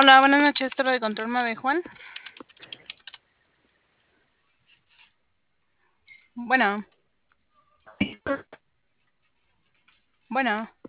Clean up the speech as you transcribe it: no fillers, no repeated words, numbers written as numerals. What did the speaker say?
Hola, buenas noches, Torre de Control Mabe Juan. Bueno, bueno.